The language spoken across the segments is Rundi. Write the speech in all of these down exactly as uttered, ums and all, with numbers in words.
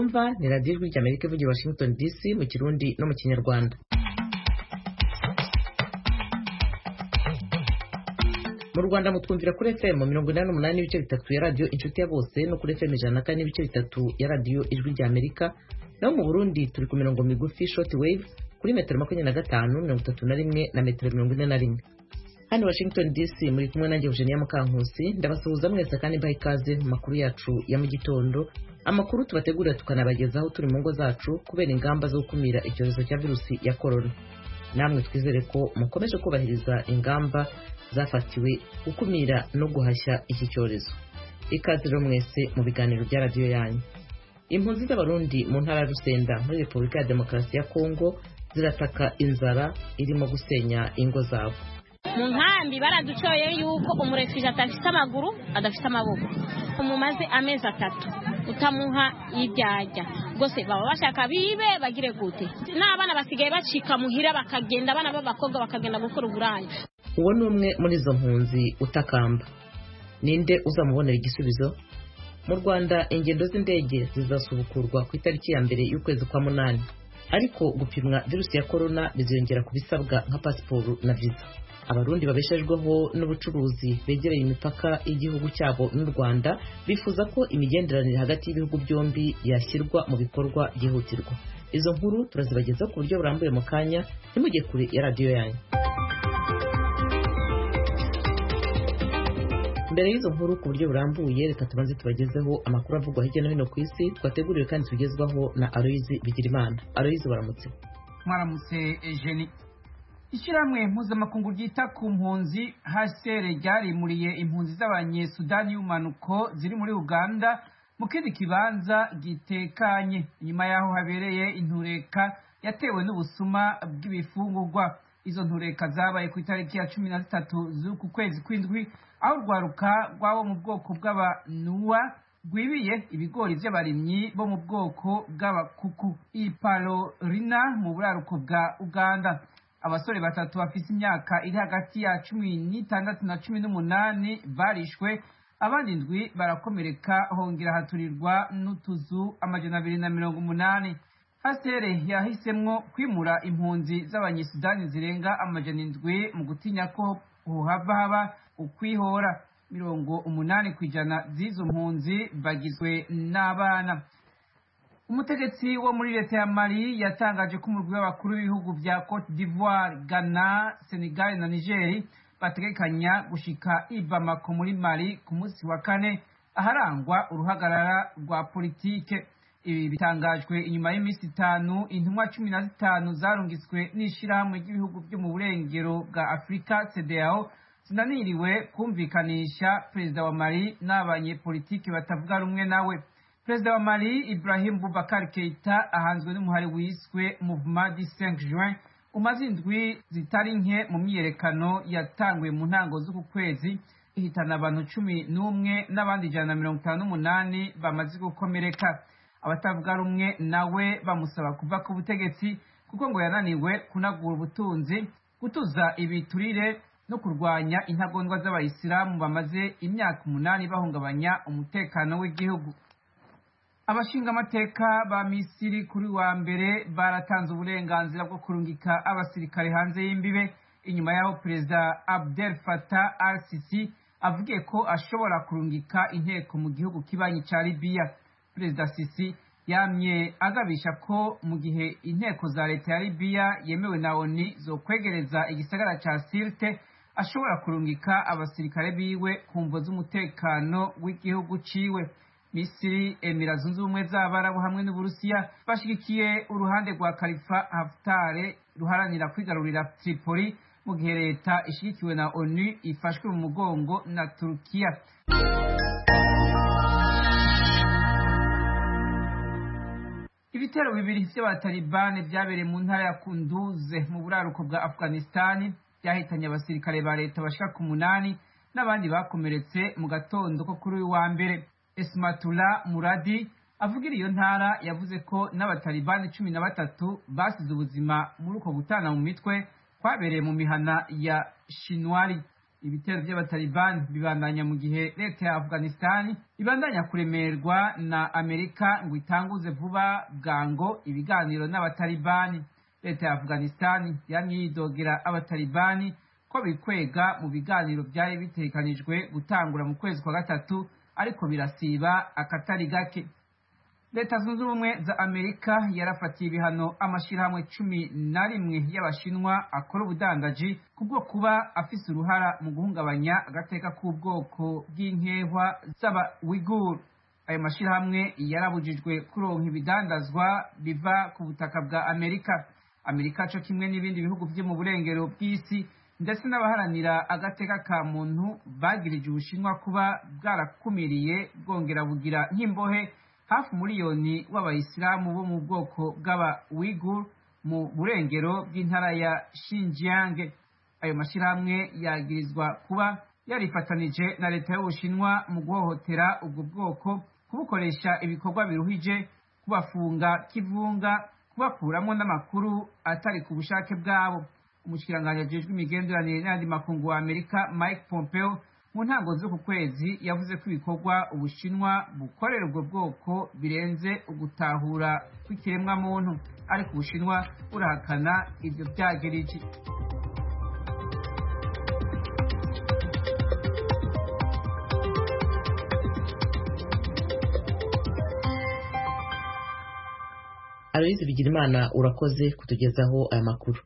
mwumva ni radiyo ijwi ry'Amerika ivugira Washington D C mu Kirundi no mu Kinyarwanda. Mu Rwanda mutwumvira kuri F M mirongo inani n'umunani n'ibice bitatu ya radiyo Inshuti ya Bose no kuri F M ijana na kane n'ibice bitatu ya radiyo Ijwi ry'Amerika. Naho mu Burundi turi ku mirongo migufi short wave kuri metero makumyabiri na gatanu mirongo itatu na rimwe na metero mirongo ine na rimwe. Hano Washington D C muri kumwe nanjye Eugenia Mukankusi, ndabasuhuza mwese kandi mbaha ikaze mu makuru yacu ya mu gitondo. Amakuru tubategurira tukanabagezaho turi mu ngo zacu kubera ingamba zo gukumira icyorezo cya virusi ya corona. Namwe twizere ko mukomeje kubahiriza ingamba zafatiwe gukumira no guhashya iki cyorezo. Ikaze rero mwese mu biganiro bya radiyo yanyu. Impunzi z'Abarundi mu ntara ya Rusenda muri Repubulika ya Demokarasi ya Kongo zirataka inzara irimo gusenya ingo zabo. Mu nkambi baraducoye yuko umurefije atafite amaguru adafite amaboko. Umumaze amezi atatu utamuha ibyajya gose baba bashaka bibe bagire gute n'abana basigaye bacika muhira bakagenda abana b'abakobwa bakagenda gukora uburaya. Uwo ni umwe muri izo mpunzi utakamba. Ninde uzamubonera igisubizo? Mu Rwanda ingendo z'indege zizasubukurwa ku itariki ya mbere y'ukwezi kwa munani, ariko gupimwa virusi ya corona biziyongera ku bisabwa nka pasiporo na visa. Abarundi babeshejweho n'ubucuruzi begereye imipaka y'igihugu cyabo n'u Rwanda bifuza ko imigenderanire hagati y'ibihugu byombi yashyirwa mu bikorwa byihutirwa. Izo nkuru turazibagezaho ku buryo burambuye mu kanya, ntimujye kure ya radiyo yanyu. Mbere y'izo nkuru ku buryo burambuye, reka tubanze tubagezeho amakuru avugwa hirya no hino ku isi twateguriwe kandi tugezwaho na Aloyizi Bigirimana. Aloyizi, baramutse. Mwaramutse Eugenie. Ishyirahamwe mpuzamakungu ryita ku mpunzi H C R ryarimuriye impunzi z'Abanyesudani y'umanuko ziri muri Uganda mu kindi kibanza gitekanye nyuma yaho habereye intureka yatewe n'ubusuma bw'ibifungurwa. Izo ntureka zabaye ku itariki ya cumi na zitatu z'uku kwezi kw'indwi, aho rwaruka rwabo mu bwoko bw'Abanuwa rwibiye ibigori by'abarimyi bo mu bwoko bw'Abakuku i Palorina mu buraruko bwa Uganda. Abasore batatu bafite imyaka iri hagati ya cumi n'itandatu na cumi n'umunani barishwe, abandi indwi barakomereka hongera haturirwa n'utuzu amajana abiri na mirongo umunani. H C R yahisemwo kwimura impunzi z'Abanyesudani zirenga amajana indwi mu gutinya ko hohava haba ukwihora. Mirongo umunani kw'ijana z'izo mpunzi bagizwe n'abana. Umutegetsi wo muri leta ya Mali yatangaje ko umurwi w'abakuru b'ibihugu bya Cote d'Ivoire, Ghana, Senegal na Niger bategekanya gushika i Bamako muri Mali ku munsi wa kane aharangwa uruhagarara rwa politike. Ibi bitangajwe inyuma y'iminsi itanu intumwa cumi na zitanu zarungitswe n'ishirahamwe ry'ibihugu byo mu burengero bwa Afrika C D A O zinaniriwe kumvikanisha perezida wa Mali n'abanyepolitike batavuga rumwe nawe. Perezida wa Mali Ibrahim Boubacar Keita ahanzwe n'umuhari wiswe Mouvement du cinq juin umaze indwi zitari nke mu myiyerekano yatangwe mu ntango z'uku kwezi ihitana abantu cumi n'umwe n'abandi ijana na mirongo itanu n'umunani bamaze gukomereka. Abatavuga rumwe nawe bamusaba kuva ku butegetsi kuko ngo yananiwe kunagura ubutunzi, gutuza ibiturire no kurwanya intagondwa z'Abayisilamu bamaze imyaka umunani bahungabanya umutekano w'igihugu. Abashinga amateka ba Misiri kuri wa mbere baratanze uburenganzira bwo kurungika abasirikare hanze y'imbibe inyuma yaho perezida Abdel Fattah al-Sisi avugiye ko ashobora kurungika inteko mu gihugu kibanyi ca Libya. Perezida Sisi yamye agabisha ko mu gihe inteko za leta ya Libya yemewe na O N U zo kwegereza igisagara ca Sirte ashobora kurungika abasirikare biwe ku mvo z'umutekano w'igihugu ciwe. Misiri, Emira Zunze Ubumwe z'Abarabu hamwe n'Uburusiya bashigikiye uruhande rwa Khalifa Haftar ruharanira kwigarurira Tripoli mu gihe leta ishigikiwe na O N U ifashwe mu mugongo na Turkiya. Ibitero bibiri by'Abatalibani byabereye mu ntara ya Kunduz mu buraruko bwa Afghanistan byahitanye abasirikare ba leta bashika ku munani n'abandi bakomeretse mu gatondo ko kuri uyu wa mbere. Esmatullah Muradi avugira iyo ntara yavuze ko n'Abatalibani cumi na batatu basize ubuzima muri uko gutana mu mitwe kwabereye mu mihana ya Shinwari. ibitero by'abatalibani bibandanya mu gihe leta ya Afghanistan ibandanya kuremerwa na Amerika ngo itanguze vuba bwango ibiganiro n'abatalibani. Leta ya Afghanistan yamye yidogera abatalibani ko bikwega mu biganiro byari bitekanijwe gutangura mu kwezi kwa gatatu, ariko birasiba akatari gake. Leta zunze ubumwe za Amerika yarafatiye ibihano amashirahamwe cumi na rimwe y'abashinwa akora ubudandaji kubwo kuba afise uruhara mu guhungabanya agateka k'ubwoko bw'inkehwa z'aba Uighur. Ayo mashirahamwe yarabujijwe kuronka ibidandazwa biva ku butaka bwa Amerika. Amerika co kimwe n'ibindi bihugu vyo mu burengero bw'isi ndetse n'abaharanira agateka ka muntu bagirije Ubushinwa kuba bwarakumiriye bwongera bugira nk'imbohe hafi miliyoni w'abayisilamu bo mu bwoko bw'aba Uighur mu burengero bw'intara ya Xinjiang. Ayo mashirahamwe yagirizwa kuba yarifatanije na leta y'Ubushinwa mu guhohotera ubwo bwoko, kubukoresha ibikorwa biruhije, kubafunga kivunga, kubakuramo n'amakuru atari ku bushake bwabo. Umushikiranganji ajejwe imigenderanire n'ayandi makungu wa Amerika Mike Pompeo mu ntango z'uku kwezi yavuze ko ibikorwa Ubushinwa bukorera ubwo bwoko birenze ugutahura kw'ikiremwa muntu, ariko Ubushinwa burahakana ivyo vyagirije. Aloyizi Bigirimana urakoze kutugezaho aya makuru.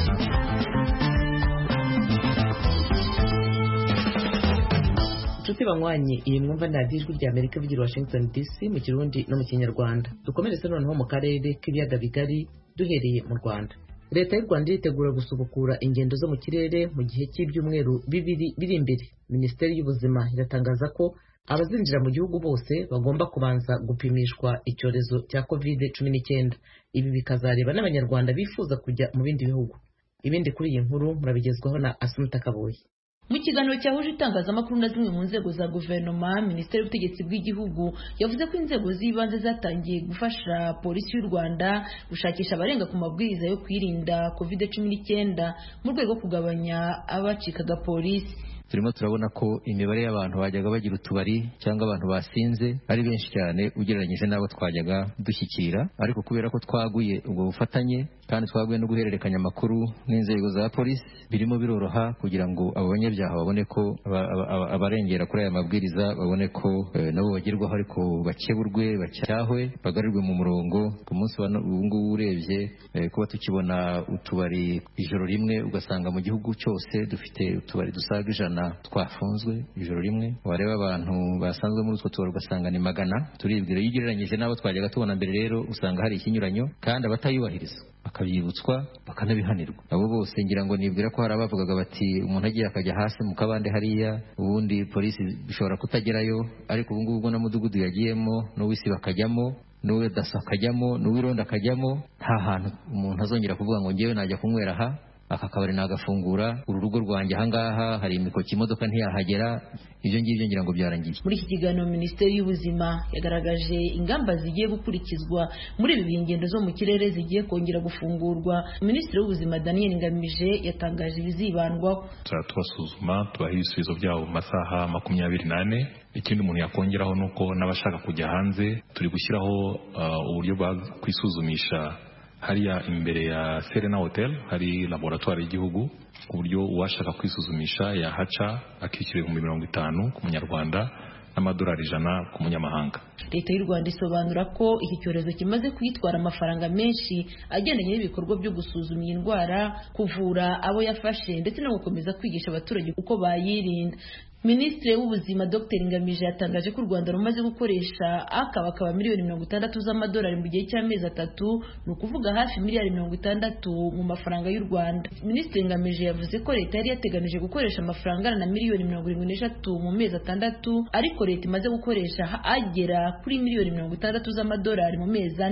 Nshuti banywanyi, iyi mwumva ni radiyo ijwi rya Amerika ivugira Washington D C mu Kirundi no mu Kinyarwanda. Dukomereze noneho mu karere k'ibiyaga bigari duhereye mu Rwanda. Leta y'u Rwanda iritegura gusubukura ingendo zo mu kirere mu gihe cy'ibyumweru bibiri biri imbere. Minisiteri y'Ubuzima iratangaza ko abazinjira mu gihugu bose bagomba kubanza gupimishwa icyorezo cya covid cumi n'icyenda. Ibi bikazareba n'abanyarwanda bifuza kujya mu bindi bihugu. Ibindi kuri iyi nkuru murabigezwaho na Asumta Kaboyi. Mu kiganiro cyahuje itangazamakuru na zimwe mu nzego za guverinoma, Minisiteri y'Ubutegetsi bw'Igihugu yavuze ko inzego z'ibanze zatangiye gufasha polisi y'u Rwanda gushakisha abarenga ku mabwiriza yo kwirinda covid cumi n'icyenda mu rwego rwo kugabanya abacikaga polisi. Turimo turabona ko imibare y'abantu bajyaga bagira utubari cyangwa abantu basinze ari benshi cyane ugereranyije n'abo twajyaga dushyikira, ariko kubera ko twaguye ubwo bufatanye kandi twaguye no guhererekanya amakuru n'inzego za polisi, birimo biroroha kugira ngo abo banyabyaha babone ko abarengera kuri aya mabwiriza babone ko e, nabo bagirwaho, ariko bakeburwe, bacyahwe, bagarirwe mu murongo. Ku munsi wa ubu ngubu urebye e, kuba tukibona utubari ijoro rimwe, ugasanga mu gihugu cyose dufite utubari dusaga ijana twafunzwe ijoro rimwe. Wareba abantu basanzwe muri utwo tubari ugasanga ni magana. Turibwira iyo ugereranyije n'abo twajyaga tubona mbere, rero usanga hari ikinyuranyo, kandi abatayubahiriza bakabyibutswa bakanabihanirwa. Abo bose ngira ngo nibwira ko hari abavugaga bati umuntu agiye akajya hasi mu kabande hariya, ubundi polisi bishobora kutagerayo, ariko ubu ngubu na mudugudu yagiyemo n'uwisi bakajyamo, n'uwe daso akajyamo, n'uwironda akajyamo, nta hantu umuntu azongera kuvuga ngo ngewe najya kunywera aha, aka kabari nagafungura, uru rugo rwanjye ahangaha hari imikoki imodoka ntiyahagera. Ibyo ngibyo ngira ngo byarangiye. Muri iki kiganiro Minisiteri y'Ubuzima yagaragaje ingamba zigiye gukurikizwa muri ibi ingendo zo mu kirere zigiye kongera gufungurwa. Minisitiri w'Ubuzima Daniel Ngamije yatangaje ibizibandwaho. Turasuzuma tubaha ibisubizo byabo mu masaha makumyabiri n'ane. Ikindi umuntu yakongeraho nuko n'abashaka kujya hanze turi gushyiraho uh, uburyo bwa kwisuzumisha hariya imbere ya Serena Hotel, hari laboratoire y'igihugu, ku buryo uwashaka kwisuzumisha yahaca akishyura ibihumbi mirongo itanu ku munyarwanda n'amadolari ijana ku munyamahanga. Leta y'u Rwanda isobanura ko iki cyorezo kimaze kwitwara amafaranga menshi agendanye n'ibikorwa byo gusuzuma iyi ndwara, kuvura abo yafashe ndetse no gukomeza kwigisha abaturage uko bayirinda. Minisitiri w'Ubuzima Dr Ngamije yatangaje ko u Rwanda rumaze gukoresha akabakaba miliyoni mirongo itandatu z'amadolari mu gihe cy'amezi atatu, ni ukuvuga hafi miliyari mirongo itandatu mu mafaranga y'u Rwanda. Minisitiri Ngamije yavuze ko leta yari yateganije gukoresha amafaranga angana na miliyoni mirongo irindwi n'eshatu mu mezi atandatu, ariko leta imaze gukoresha agera kuri miliyoni mirongo itandatu z'amadolari mu mezi ane.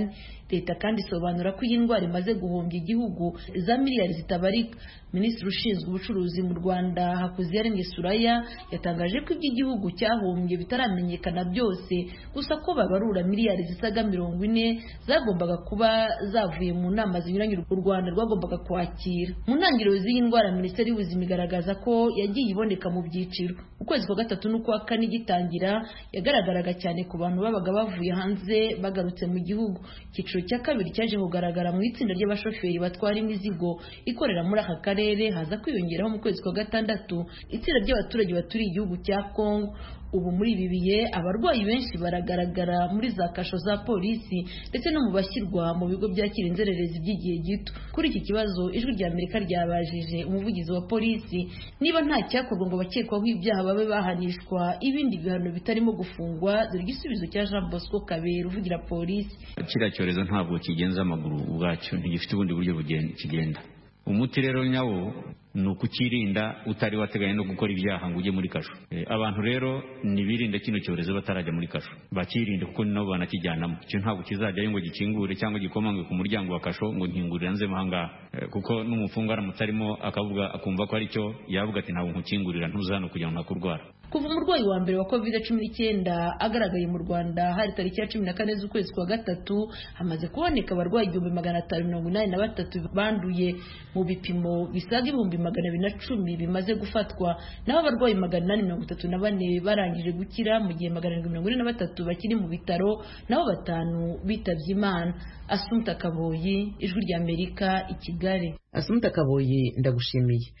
leta kandi isobanura ko iyi ndwara imaze guhombya igihugu za miliyari zitabarika. Minisitiri ushinzwe ubucuruzi mu Rwanda Hakuziyaremye Suraya yatangaje ko iby'igihugu cyahombye bitaramenyekana byose, gusa ko babarura miliyari zisaga mirongo ine zagombaga kuba zavuye mu nama zinyuranye u Rwanda rwagombaga kwakira. Mu ntangiriro z'iyi ndwara Minisiteri y'Ubuzima igaragaza ko yagiye iboneka mu byiciro. Ukwezi kwa gatatu n'ukwa kane gitangira yagaragaraga cyane ku bantu babaga bavuye hanze bagarutse mu gihugu. Icyiciro cya kabiri cyaje kugaragara mu itsinda ry'abashoferi batwara imizigo ikorera muri aka karere, haza kwiyongeraho mu kwezi kwa gatandatu itsinda ry'abaturage baturiye igihugu cya Kongo. Ubu muri ibi bihe abarwayi benshi baragaragara muri za kasho za polisi ndetse no mu bashyirwa mu bigo byakira inzererezi by'igihe gito. Kuri iki kibazo Ijwi rya Amerika ryabajije umuvugizi wa polisi niba nta cyakorwa ngo abakekwaho ibyaha babe bahanishwa ibindi bihano bitarimo gufungwa. Dore igisubizo cya Jean Bosco Kabera uvugira polisi. Kiriya cyorezo ntabwo kigenza amaguru ubwacyo, ntigifite ubundi buryo kigenda. Umuti rero nyawo ni ukukirinda utari wateganya no gukora ibyaha ngo ujye muri kasho. E, abantu rero nibirinde kino cyorezo batarajya muri kasho, bakirinde kuko nabo banakijyanamo. Cyo ntabwo kizajyayo ngo gikingure cyangwa gikomange ku muryango wa kasho ngo nkingurira nze mahanga, e, kuko n'umufungo aramutse arimo akavuga akumva ko ari cyo yavuga ati ntabwo nkukingurira ntuzano kugira ngo ntakurwara. Kuva umurwayi wa mbere wa covid cumi n'icyenda agaragaye mu Rwanda hari tariki ya cumi na kane z'ukwezi kwa gatatu, hamaze kuboneka abarwayi igihumbi magana atanu mirongo inani na batatu banduye mu bipimo bisaga ibihumbi magana abiri na cumi bimaze gufatwa, naho abarwayi magana inani mirongo itatu na bane barangije gukira, mu gihe magana arindwi mirongo ine na batatu bakiri mu bitaro, naho batanu bitabye Imana. Asumta Kaboyi, Ijwi rya Amerika, i Kigali. Asumta Kaboyi, ndagushimiye.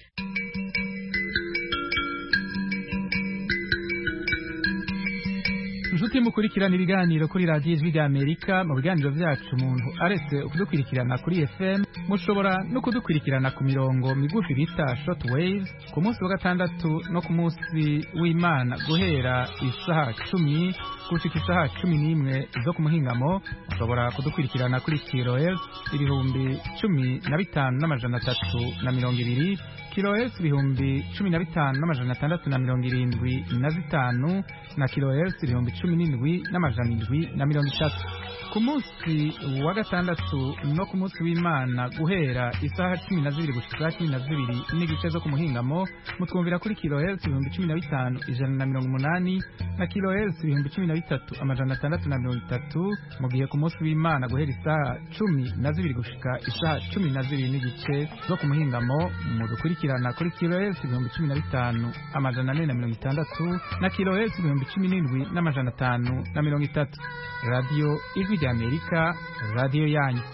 Inshuti mukurikirana ibiganiro kuri radiyo Ijwi rya Amerika, mu biganiro byacu umuntu aretse kudukurikirana kuri F M, mushobora no kudukurikirana ku mirongo migufi bita short waves ku munsi wa gatandatu no ku munsi w'Imana guhera isaha cumi gushika isaha cumi n'imwe zo ku muhingamo. Mushobora kudukurikirana kuri kilohertz ibihumbi cumi na bitanu n'amajana atatu na mirongo ibiri, kilohertz ibihumbi cumi na bitanu n'amajana atandatu na mirongo irindwi na zitanu, na kilohertz ibihumbi cumi n'indwi n'amajana indwi na mirongo itatu. Ku munsi wa gatandatu no ku munsi w'Imana guhera isaha cumi na zibiri gushika cumi na zibiri n'igice zo ku muhingamo, mutwumvira kuri kilohertz ibihumbi cumi na bitanu ijana na mirongo umunani, na kilohertz ibihumbi cumi na bitatu amajana atandatu na mirongo itatu, mu gihe ku munsi w'Imana guhera isaha cumi na zibiri gushika isaha cumi na zibiri n'igice zo ku muhingamo, mudukurikirana kuri kilohertz ibihumbi cumi na bitanu amajana ane na mirongo itandatu, na kilohertz ibihumbi cumi n'indwi n'amajana atanu na mirongo itatu. Radio Ijwi rya Amerika, radio yanyu.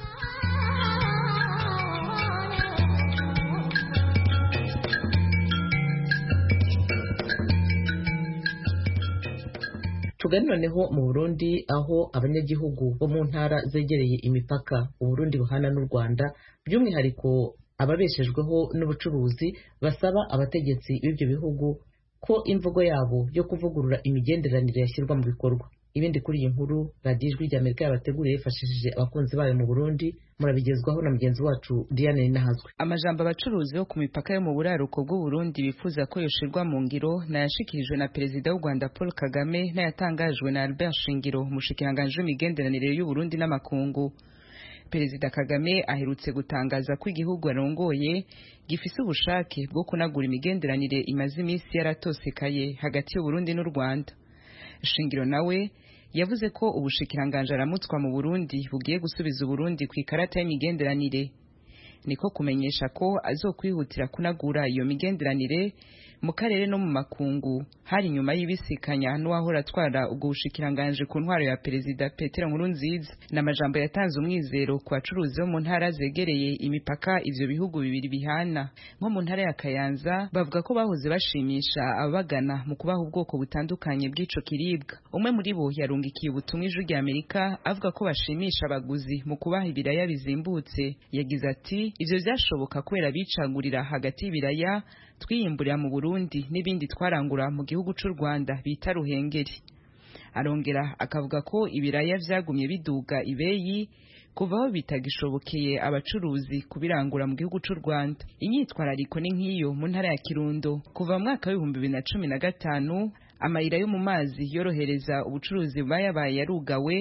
Tugani noneho mu Burundi, aho abanyagihugu bo mu ntara zegereye imipaka u Burundi buhana n'u Rwanda, by'umwihariko ababeshejweho n'ubucuruzi, basaba abategetsi b'ibyo bihugu ko imvugo yabo yo kuvugurura imigenderanire yashyirwa mu bikorwa. Ibindi kuri iyi nkuru radiyo Ijwi rya Amerika yabateguriye yifashishije abakunzi bayo mu Burundi, murabigezwaho na mugenzi wacu Diane Ninahazwe. Amajambo abacuruzi bo ku mipaka yo mu buraruko bw'u Burundi bifuza ko yoshirwa mu ngiro nayashikirijwe na Perezida w'u Rwanda Paul Kagame, n'ayatangajwe na Albert Shingiro, umushikiranganji w'imigenderanire y'u Burundi n'amakungu. Perezida Kagame aherutse gutangaza ko igihugu arongoye gifise ubushake bwo kunagura imigenderanire imaze iminsi yaratosekaye hagati y'u Burundi n'u Rwanda. Shingiro nawe yavuze ko ubushikiranganje aramutswa mu Burundi bugiye gusubiza Burundi ku ikarata y'imigenderanire, niko kumenyesha ko azokwihutira kunagura iyo migenderanire mu karere no mu makungu, hari nyuma y'ibisikanya n'uwahora atwara ubwo bushikiranganje ku ntwaro ya Perezida Petero Nkurunziza, n'amajambo yatanze umwizero ku bacuruzi bo mu ntara zegereye imipaka ivyo bihugu bibiri bihana. Nko mu ntara ya Kayanza bavuga ko bahoze bashimisha abagana mu kubaha ubwoko butandukanye bw'ico kiribwa. Umwe muri bo yarungikiye ubutumwa Ijwi rya Amerika avuga ko bashimisha abaguzi mu kubaha ibiraya bizimbutse. Yagize ati ivyo vyashoboka kubera bicagurira hagati y'ibiraya twiyimburira mu Burundi n'ibindi twarangura mu gihugu c'u Rwanda bita ruhengeri. Arongera akavuga ko ibiraya vyagumye biduga ibeyi kuvaho bitagishobokeye abacuruzi kubirangura mu gihugu c'u Rwanda. Inyitwarariko ni nk'iyo mu ntara ya Kirundo kuva mu mwaka w'ibihumbi bibiri na cumi na gatanu, amayira yo mu mazi yorohereza ubucuruzi bayabaye yarugawe,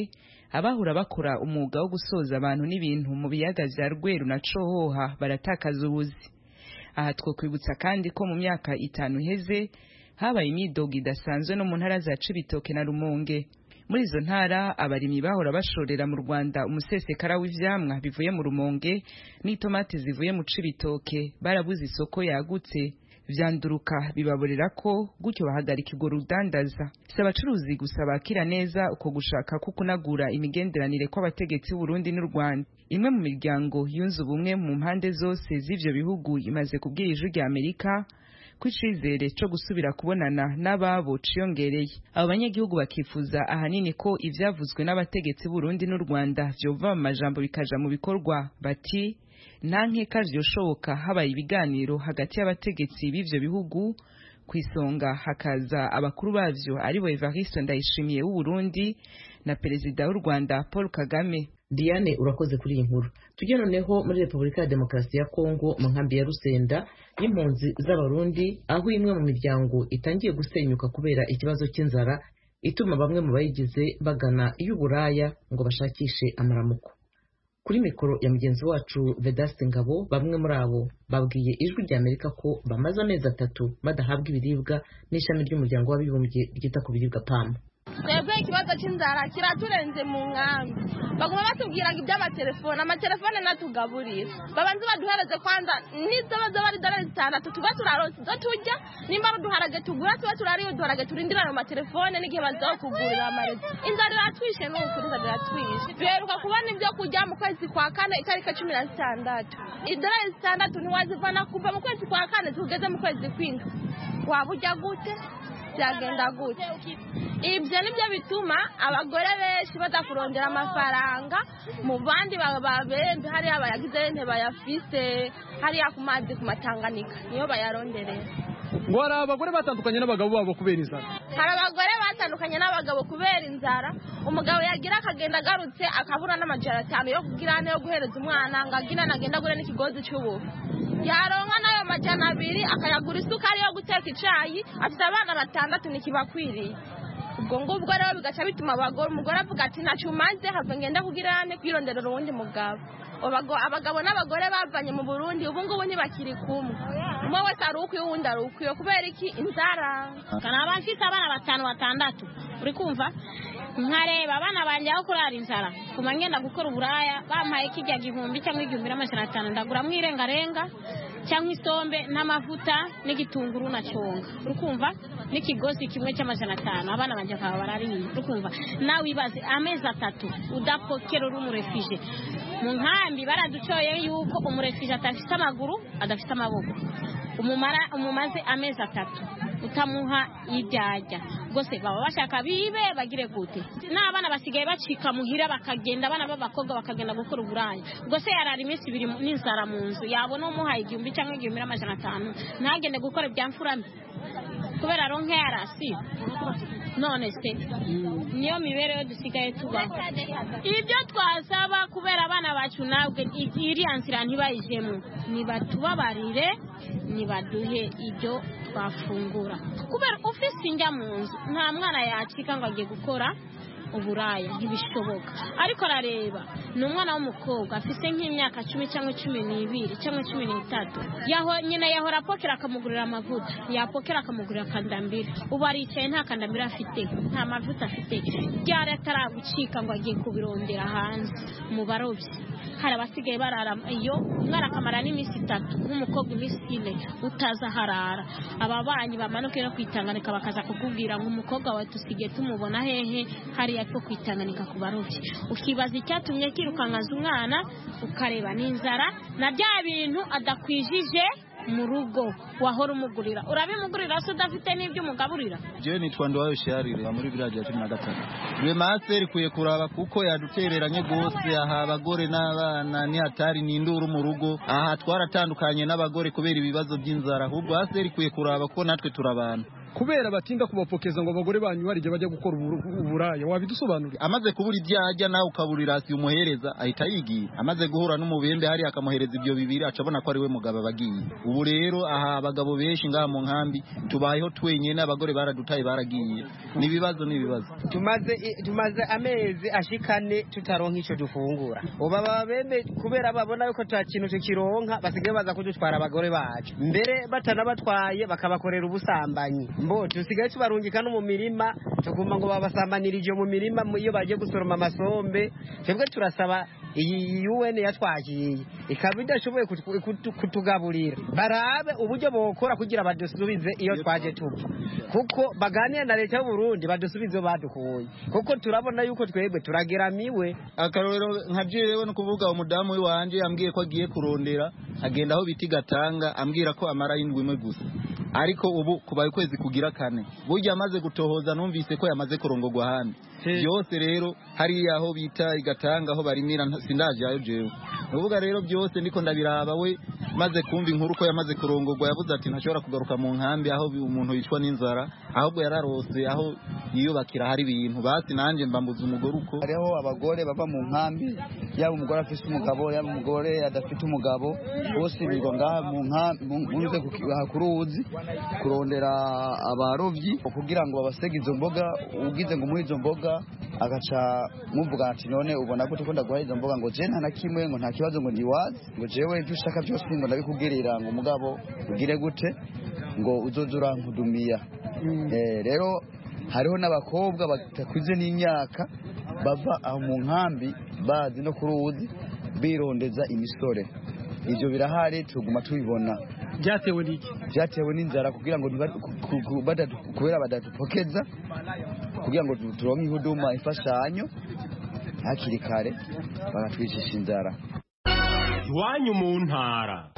abahura bakora umwuga wo gusoza abantu n'ibintu mu biyaga vya Rweru na Cohoha baratakaza ubuzi. Aha twokwibutsa kandi ko mu myaka itanu iheze habaye imidogo idasanzwe no mu ntara za Cibitoke na Rumonge. Muri izo ntara abarimyi bahora bashorera mu Rwanda umusesekara w'ivyamwa bivuye mu Rumonge n'itomati zivuye mu Cibitoke barabuze isoko yagutse, vyanduruka bibaborera ko gutyo bahagarika urwo rudandaza. Si abacuruzi gusa bakira neza uko gushaka ko kunagura imigenderanire kw'abategetsi b'u Burundi n'u Rwanda. Imwe mu miryango yunze ubumwe mu mpande zose z'ivyo bihugu imaze kubwira Ijwi rya Amerika ko icizere co gusubira kubonana n'ababo ciyongereye. Abo banyagihugu bakifuza ahanini ko ivyavuzwe n'abategetsi b'u Burundi n'u Rwanda vyova mu majambo bikaja mu bikorwa. Bati nta nkeka vyoshoboka habaye ibiganiro hagati y'abategetsi b'ivyo bihugu, kwisonga hakaza abakuru bavyo aribo Evariste Ndayishimiye w'u Burundi na Perezida w'u Rwanda Paul Kagame. Diane, urakoze kuri iyi nkuru. Tujye noneho muri Repubulika ya Demokarasi ya Kongo mu nkambi ya Rusenda y'impunzi z'Abarundi, aho imwe mu miryango itangiye gusenyuka kubera ikibazo cy'inzara ituma bamwe mu bayigize bagana iy'uburaya ngo bashakishe amaramuko. Kuri mikoro ya mugenzi wacu Vedaste Ngabo, bamwe muri abo babwiye Ijwi rya Amerika ko bamaze amezi atatu badahabwa ibiribwa n'ishami ry'umuryango w'abibumbye ryita ku biribwa P A M. Twebwe ikibazo cy'inzara kiraturenze mu nkambi. Baguma batubwira ngo iby'amatelefone, amatelefone natugaburira. Babanze baduhereze kwanza nizo bazo bari dolari zitandatu tuba turaronse zo tujya, nimba ruduharage tugura tuba turariyo duharage turindira ayo matelefone n'igihe bazo kugurira amarezi. Inzara iratwishe n'ukuri iratwishe. Beruka kubona ibyo kujya mu kwezi kwa kane itariki cumi na zitandatu. Idolari zitandatu ntiwazivana kuva mu kwezi kwa kane tugeze mu kwezi kw'indwi. Waba ujya gute? Byagenda gute? Ibyo nibyo bituma abagore benshi badakurondera amafaranga mu bandi babembe hari abayagize nte bayafise hari ku mazi ku Matanganika niyo bayaronderera. Ngo hari abagore batandukanye n'abagabo babo kubera inzara. Hari abagore batandukanye n'abagabo kubera inzara, umugabo yagira akagenda agarutse akabura n'amajana atanu yo kugira ne yo guhereza umwana ngo agina nagenda gure n'ikigozi cy'ubu. Yaronka nayo majana abiri akayagura isukari yo guteka icayi, afite abana batandatu nikibakwiriye. Ubwo ngubwo rero bigaca bituma abagore umugore avuga ati nacumanze have ngenda kugira ne kwirondera urundi mugabo. Abagabo n'abagore bavanye mu Burundi ubu ngubu ntibakiri kumwe. Umwe wese ari ukwiye uwundi ari ukwiye kubera iki? Inzara. Kana abafite abana batanu batandatu uri kumva nkareba abana banje aho kurara inzara kuma ngenda gukora uburaya bampaye kijya gihumbi cyangwa igihumbi n'amajana atanu ndagura mwirengarenga cyangwa isombe n'amavuta n'igitunguru na cyonga urukumva n'ikigozi kimwe cy'amajana atanu abana banje akaba barariye urukumva nawe ibaze amezi atatu udapokera uri umurefije mu nkambi baraducoye yuko umurefije atafite amaguru adafite amaboko umumara umumaze amezi atatu utamuha ibyajya gose baba bashaka bibe bagire gute n'abana basigaye bacika muhira bakagenda abana b'abakobwa bakagenda gukora uburaya gose yarari iminsi ibiri n'inzara mu nzu yabona umuhaye igihumbi cyangwa igihumbi n'amajana atanu ntagende gukora ibyamfurami kubera ronke yarasi none se niyo mibereho dusigaye tubaho ibyo twasaba kubera abana bacu nabwe iriya nzira ntibayijemo nibatubabarire nibaduhe ibyo twafungura kubera ufise injya mu nzu nta mwana yacika ngo agiye gukora uburaya ntibishoboka ariko arareba ni umwana w'umukobwa afise nk'imyaka cumi cyangwa cumi n'ibiri cyangwa cumi n'itatu yaho nyina yahora apokera akamugurira amavuta yapokera akamugurira kandambira ubu aricaye nta kandambira afite nta mavuta afite byari ataragucika ngo agiye kubirondera hanze mu barobyi hari abasigaye barara iyo umwana akamara n'iminsi itatu nk'umukobwa iminsi ine utaza harara ababanyi bamanuke no kwitanganika bakaza kukubwira ngo umukobwa wawe tusigaye tumubona hehe hari yato kwitanganika ku barobyi ukibaza icyatumye kirukangaza umwana ukareba n'inzara na bya bintu adakwijije mu rugo wahora umugurira urabimugurira so udafite n'ibyo umugaburira. Je nitwa Ndwayo Sharire muri village ya cumi na gatatu. Rwe master kuye kuraba kuko yadutereranye gose aha abagore n'abana ni hatari n'induru mu rugo aha twaratandukanye n'abagore kubera ibibazo by'inzara ahubwo master kuye kuraba ko natwe turabana kubera batinda kubapokeza ngo abagore banyu barije bajya gukora uburaya wabidusobanurira amaze kubura ibyajya nawe ukaburira hasi umuhereza ahita yigiye amaze guhura n'umubembe hari akamuhereza ibyo bibiri acabona ko ari we mugabo bagiye ubu rero aha abagabo benshi ngaha mu nkambi tubayeho twenyene abagore baradutaye baragiye nibibazo nibibazo tumaze tumaze amezi ashikane tutaronka ico dufungura uba babembe kubera babona yuko ta kintu tukironka basigaye baza kudutwara abagore bacu mbere batanabatwaye bakabakorera ubusambanyi mbo tusigaye tubarungika no mu mirima tuguma ngo babasambanirije mu mirima iyo bagiye gusoroma amasombe twebwe turasaba iyi U N yatwakiye ikaba idashoboye kutugaburira barabe uburyo bokora kugira badusubize iyo twaje tupfa kuko baganira na leta y'u Burundi badusubize badukuye kuko turabona yuko twebwe turageramiwe akarorero nka jewe no kuvuga umudamu wanje yambwiye ko agiye kurondera agenda aho biti gatanga ambwira ko amara y'indwi imwe gusa ariko ubu kubaye kwezi kugira kane burya amaze gutohoza numvise ko yamaze kurongorwa handi byose rero hari aho bita igatanga aho barimira sindaje ayo jewe uvuga rero byose ndiko ndabiraba we maze kumva inkuru ko yamaze kurongorwa yavuze ati ntashobora kugaruka mu nkambi aho umuntu yicwa n'inzara ahubwo yararose aho yiyubakira hari ibintu basi nanje mbambuza umugore uko hariho abagore bava mu nkambi yaba umugore afite umugabo yaba umugore adafite umugabo bose bigo ngaha mu nkambi munze kuruzi kurondera abarovyi kugira ngo babasege izo mboga ugize ngo muri izo mboga agaca muvuga ati none ubona gute ko ndaguha izo mboga ngo je nta na kimwe ngo nta kibazo ngo ndiwazi ngo jewe ibyo ushaka byose ngo ndabikubwirira ngo mugabo ugire gute ngo uzozura nkudumiya eh rero hariho n'abakobwa batakuze n'imyaka bava aho mu nkambi bazi no kuruzi birondeza imisore ivyo birahari tuguma tubibona byatewe n'iki byatewe n'inzara kugira ngo kubera badadupokeza kugira ngo turonke ihuduma ifashanyo hakiri kare bagatwicisha inzara iwanyu mu ntara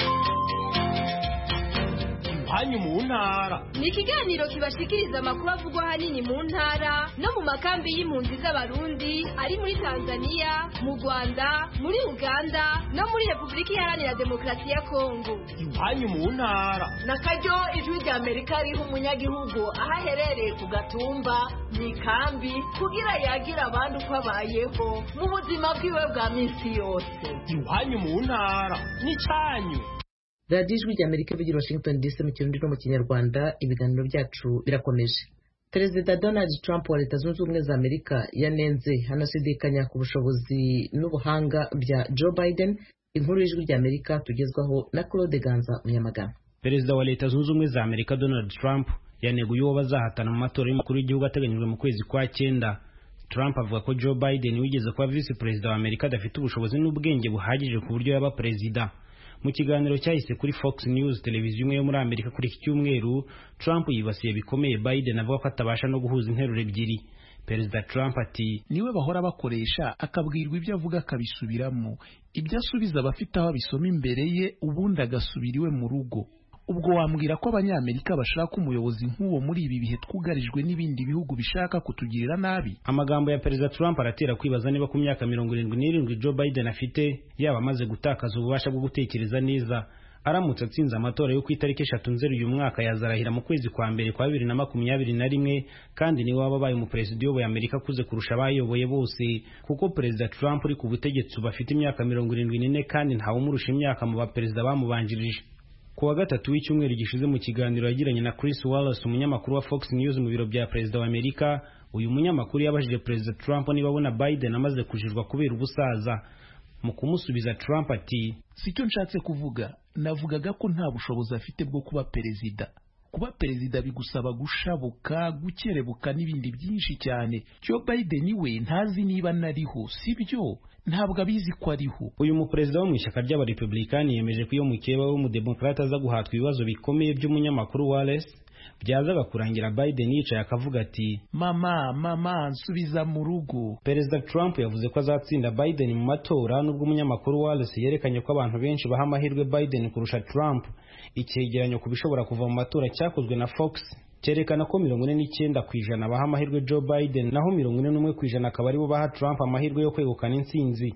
iwanyu mu ntara ni ikiganiro kibashikiriza amakuru avugwa ahanini mu ntara no mu makambi y'impunzi z'abarundi ari muri Tanzania mu Rwanda muri Uganda no muri Repubulika Iharanira Demokarasi ya Kongo iwanyu mu ntara na karyo ijwi rya Amerika riha umunyagihugu aho aherereye ku gatumba mu ikambi kugira yagira abandi uko abayeho mu buzima bwiwe bwa minsi yose iwanyu mu ntara ni cyanyu. radiyo ijwi rya Amerika ivugira Washington D C mu kirundi no mu kinyarwanda ibiganiro byacu birakomeje. Perezida Donald Trump wa Leta Zunze Ubumwe za Amerika yanenze hanashidikanya ku bushobozi n'ubuhanga bya Joe Biden. Inkuru y'ijwi rya Amerika tugezwaho na Claude Ganza Munyamagana. Perezida wa Leta Zunze Ubumwe za Amerika Donald Trump yaneguye uwo bazahatana mu matora y'umukuru w'igihugu ateganyijwe mu kwezi kwa cyenda. Trump avuga ko Joe Biden wigeze kuba vice perezida wa Amerika adafite ubushobozi n'ubwenge buhagije ku buryo yaba perezida. Mu kiganiro cyahise kuri Fox News televiziyo imwe yo muri Amerika kuri iki cyumweru, Trump yibasiye bikomeye Biden avuga ko atabasha no guhuza interuro ebyiri. Perezida Trump ati niwe bahora bakoresha akabwirwa ibyo avuga akabisubiramo, ibyo asubiza abafite aho abisoma imbere ye ubundi agasubira iwe mu rugo. Ubwo wambwira ko abanyamerika bashaka umuyobozi nk'uwo muri ibi bihe twugarijwe n'ibindi bihugu bishaka kutugirira nabi? Amagambo ya Perezida Trump aratera kwibaza niba ku myaka mirongo irindwi n'irindwi Joe Biden afite yaba amaze gutakaza ububasha bwo gutekereza neza. Aramutse atsinze amatora yo ku itariki eshatu Nzeri uyu mwaka yazarahira mu kwezi kwa mbere kwa bibiri na makumyabiri na rimwe, kandi niwe wabaye umuperezida uyoboye Amerika akuze kurusha abayoboye bose, kuko Perezida Trump uri ku butegetsi bafite imyaka mirongo irindwi n'ine kandi ntawumurusha imyaka mu baperezida bamubanjirije. Ku wa gatatu w'icyumweru gishize mu kiganiro yagiranye na Chris Wallace umunyamakuru wa Fox News mu biro bya Perezida wa Amerika, uyu munyamakuru yabajije Perezida Trump niba abona Biden amaze kujijwa kubera ubusaza. Mu kumusubiza Trump ati sicyo nshatse kuvuga, navugaga ko nta bushobozi afite bwo kuba perezida. Kuba perezida bigusaba gushabuka, gukerebuka n'ibindi byinshi cyane. Joe Biden we ntazi niba nariho, sibyo? Ntabwo abizi ko ariho. Uyu muperezida wo mu ishyaka ry'abarepublikani yemeje ko iyo mukeba we mu demokrata aza guhatwa ibibazo bikomeye by'umunyamakuru Wallace byazaga kurangira Biden yicaye akavuga ati mama mama nsubiza mu rugo. Perezida Trump yavuze ko azatsinda Biden mu matora nubwo umunyamakuru Wallace yerekanye ko abantu benshi baha amahirwe Biden kurusha Trump. Icyegeranyo ku bishobora kuva mu matora cyakozwe na Fox cyerekana ko mirongo ine n'icyenda ku ijana baha amahirwe Joe Biden naho mirongo ine n'umwe ku ijana akaba aribo baha Trump amahirwe yo kwegukana intsinzi.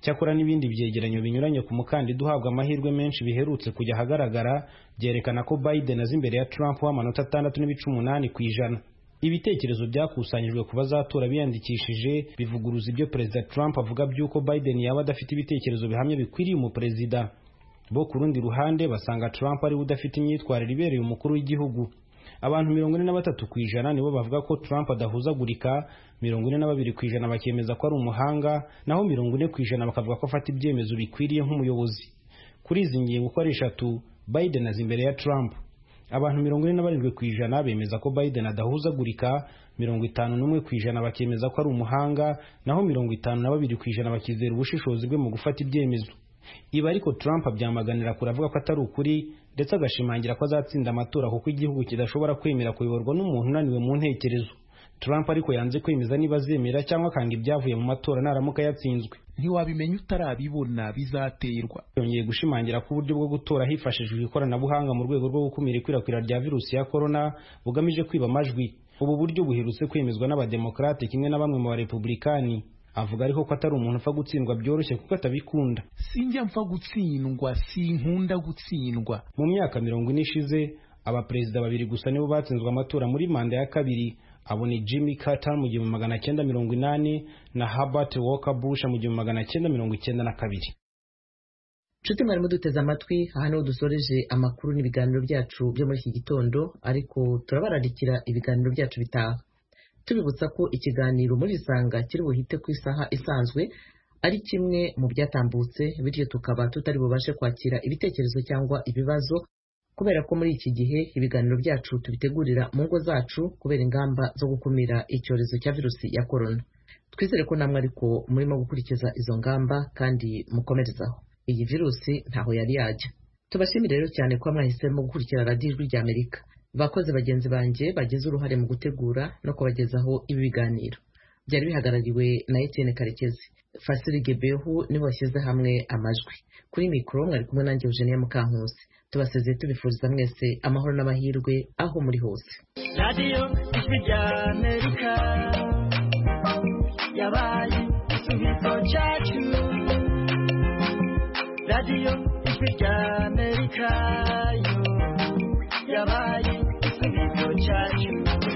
cyakora n'ibindi byegeranyo binyuranye ku mukandida uhabwa amahirwe menshi biherutse kujya ahagaragara byerekana ko Biden azi imbere ya Trump w'amanota atandatu n'ibice umunani ku ijana. Ibitekerezo byakusanyijwe ku bazatora biyandikishije bivuguruza ibyo Perezida Trump avuga by'uko Biden yaba adafite ibitekerezo bihamye bikwiriye umuperezida. Bo ku rundi ruhande basanga Trump ari udafite imyitwarire ibereye umukuru w'igihugu. Abantu mirongo ine na batatu ku ijana nibo bavuga ko Trump adahuzagurika, mirongo ine na babiri ku ijana bakemeza ko ari umuhanga, naho mirongo ine ku ijana bakavuga ko afata ibyemezo bikwiriye nk'umuyobozi. Kuri izi ngingo uko ari eshatu, Biden azi imbere ya Trump. Abantu mirongo ine na barindwi ku ijana bemeza ko Biden adahuzagurika, mirongo itanu n'umwe ku ijana bakemeza ko ari umuhanga, naho mirongo itanu na babiri ku ijana bakizera ubushishozi bwe mu gufata ibyemezo. Ibi ariko Trump abyamaganira kure avuga ko atari ukuri, ndetse agashimangira ko azatsinda amatora kuko igihugu kidashobora kwemera kuyoborwa n'umuntu unaniwe mu ntekerezo. Trump ariko yanze kwemeza niba azemera cyangwa akanga ibyavuye mu matora naramuka yatsinzwe. Ntiwabimenya utarabibona bizaterwa. Yongeye gushimangira ko uburyo bwo gutora hifashishijwe ikoranabuhanga mu rwego rwo gukumira ikwirakwira rya virusi ya corona bugamije kwiba amajwi. Ubu buryo buherutse kwemezwa n'abademokrate kimwe na bamwe mu barepublikani. Avuga ariko ko atari umuntu upfa gutsindwa byoroshye kuko atabikunda. Sinjya mpfa gutsindwa, sinkunda gutsindwa. Mu myaka mirongo ine ishize abaperezida babiri gusa nibo batsinzwe amatora muri manda ya kabiri. Abo ni Jimmy Carter mu gihumbi magana cyenda mirongo inani na Herbert Walker Bush mu gihumbi magana cyenda mirongo icyenda na kabiri. Nshuti mwarimu duteze amatwi, aha niho dusoreje amakuru n'ibiganiro byacu byo muri iki gitondo, ariko turabararikira ibiganiro byacu bitaha. Tubibutsa ko ikiganiro muri Isanga kiri buhite ku isaha isanzwe ari kimwe mu byatambutse, bityo tukaba tutari bubashe kwakira ibitekerezo cyangwa ibibazo kubera ko muri iki gihe ibiganiro byacu tubitegurira mu ngo zacu kubera ingamba zo gukumira icyorezo cya virusi ya corona. Twizere ko namwe ariko murimo gukurikiza izo ngamba kandi mukomerezaho. Iyi virusi ntaho yari yajya. Tubashimire rero cyane ko mwahisemo gukurikira radiyo Ijwi rya Amerika. Bakoze bagenzi banjye bagize uruhare mu gutegura no kubagezaho ibi biganiro. Byari bihagarariwe na Etienne Karekezi. Fasiri Gebehu nibo bashyize hamwe amajwi. Kuri mikoro mwari kumwe nanjye Eugenia Mukankusi. Tubasezeye tubifuriza mwese amahoro n'amahirwe aho muri hose. Radio Ijwi rya Amerika yabaye igisubizo cyacu. Radio Ijwi rya Amerika yo yabaye igisubizo cyacu.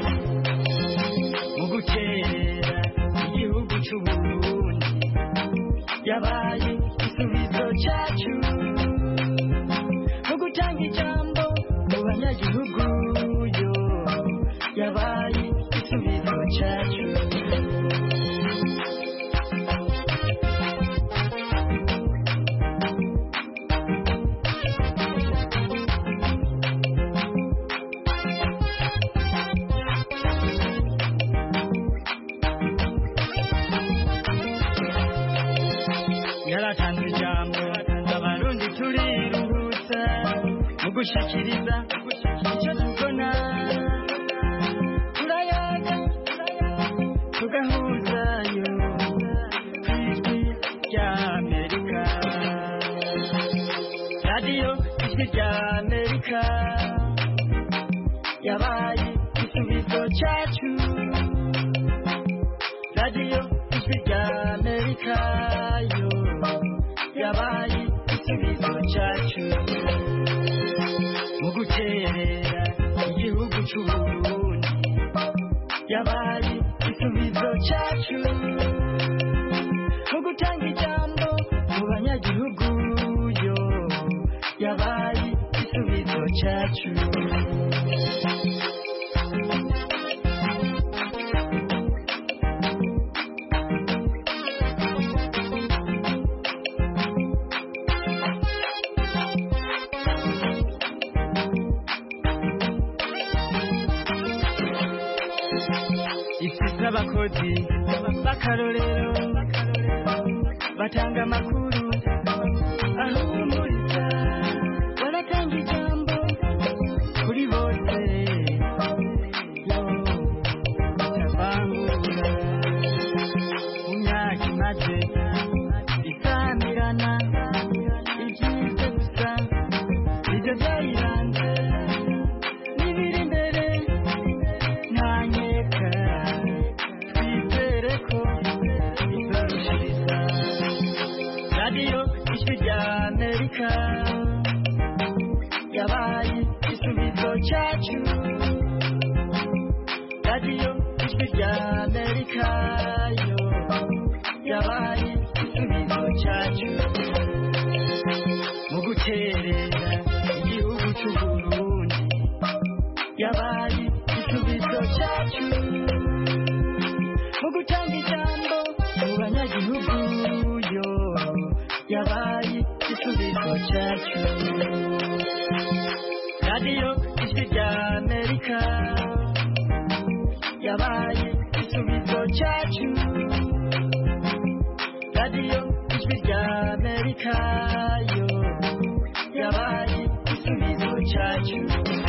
Mu gutera igihugu cy'u Burundi yabaye igisubizo cyacu. Mu gutanga ijambo mu banyagihugu yo yabaye igisubizo cyacu. Yaratanze ijambo abarundi turiruhutsa mu gushikiriza icyo tubona, turayaga tugahuzayo ku Ijwi rya Amerika. Radio Ijwi rya Amerika yabaye igisubizo cyacu. Radio Ijwi rya Amerika yo yabaye igisubizo cyacu. Mu guterera igihugu cy'u Burundi yabaye igisubizo cyacu. Mu gutanga ijambo mu banyagihugu yo yabaye igisubizo cyacu. Abakozi b'akarorero batanga amakuru ahumuriza, baratanga ijambo kuri bose yo tabangura. Mu myaka imaze isamirana ibyiza gusa ibyo byayiranze n'ibiri imbere nta nkeka. igisubizo cyacu radiyo ijwi rya amerika yo yabaye igisubizo cyacu mu guterera igihugu cy'uburundi yabaye igisubizo cyacu mu gutanga ijambo mu banyagihugu yo yabaye igisubizo cyacu radiyo ijwi rya amerika yabaye igisubizo cyacu radiyo ijwi rya amerika yo yabaye igisubizo cyacu